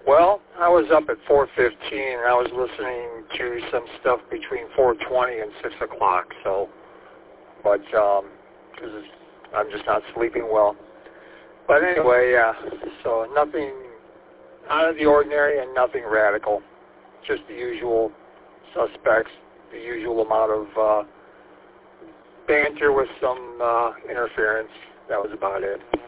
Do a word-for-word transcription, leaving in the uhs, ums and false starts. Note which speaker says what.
Speaker 1: Well, I was up at four fifteen, and I was listening to some stuff between four twenty and six o'clock, so, but, um, cause I'm just not sleeping well. But anyway, yeah, so nothing out of the ordinary and nothing radical. Just the usual suspects, the usual amount of uh, banter with some uh, interference. That was about it.